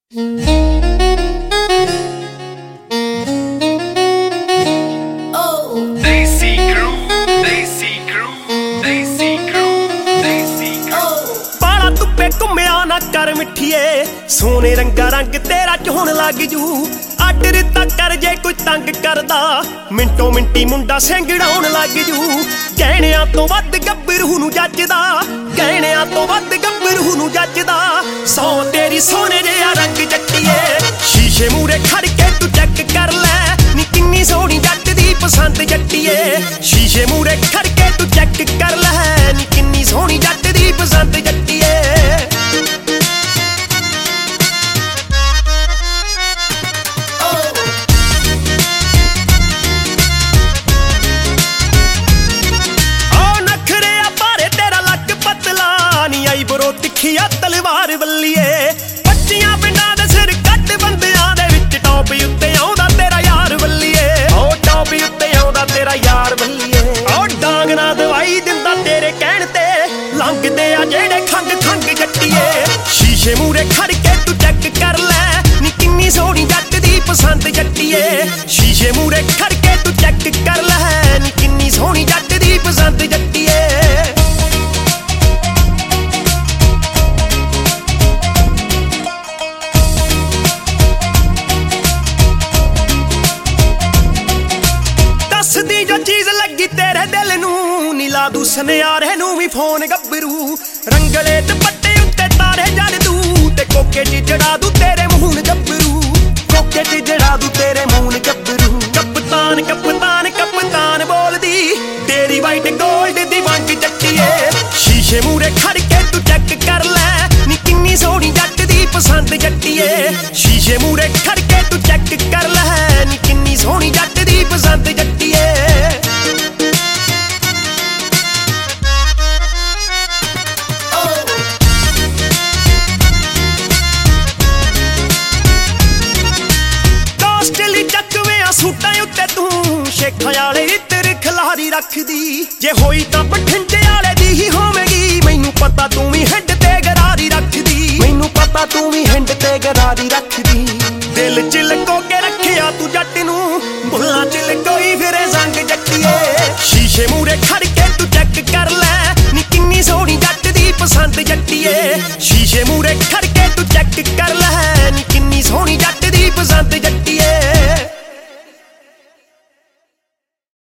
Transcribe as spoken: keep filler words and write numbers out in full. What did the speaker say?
कर मिठिए सोने रंगा रंग तेरा चोन लग जू अड रिता कर जे कोई तंग करदा मिंटो मिंटी मुंडा सेंगड़ाउन लग जू गहणियां तो वध गब्बरू नूं जचदा गहणियां तो वध गब्बरू नूं जचदा सौ तेरी सोने जिहा रंग जट्टिए शीशे मूरे खड़ के तू चेक कर लै नी किन्नी सोहनी जट दी पसंद जट्टिए शीशे मूरे खड़ के तू चेक कर लै नी किन्नी सोहनी जट दी पसंद जट्टिए तिखिया तलवार वल्लीए पच्चियां पिंडां दे सिर कट बंदियां दे विच टॉप उत्ते आउंदा तेरा यार वल्लीए ओ टॉप उत्ते आउंदा तेरा यार वल्लीए ओ डांग ना दवाई दिंदा तेरे कहण ते लंघदे आ जेड़े खंग खंग जट्टिए शीशे मूरे खड़ के तू चेक कर लै नी किन्नी सोहनी जट दी पसंद जट्टिए शीशे मूरे खड़ के तू चेक कर लै नी किन्नी सोहनी जट दी पसंद जट्टिए जो चीज लगी तेरे दिल नूं नी ला दू सनियारे नूं भी फोन गब्बरू रंगले दुपट्टे उत्ते तारे जड़ दू ते कोके च जड़ा दू तेरे मूंह गब्बरू कोके च जड़ा दू तेरे मूंह गब्बरू कप्तान कप्तान कप्तान बोलदी तेरी वाइट गोल्ड दी वंग जट्टिए शीशे मूरे खड़ के तू चेक कर लै नी किन्नी सोहनी जट दी पसंद जट्टिए शीशे मूरे खड़ के तू चेक कर लै नी किन्नी सोहनी जट दी पसंद जट्टिए सूटां उत्ते तू शेखां वाले इत्र खिलारी रखदी जे होई तां बठिंडे वाले दी ही होवेगी मैनू पता तू भी हिंड ते गरारी रखदी मैनू पता तू भी हिंड ते गरारी रखदी दिल च लको के रखिया तू जट नू बुल्लां च लकोई फिरे संग जट्टिए शीशे मूरे खड़ के तू चेक कर लै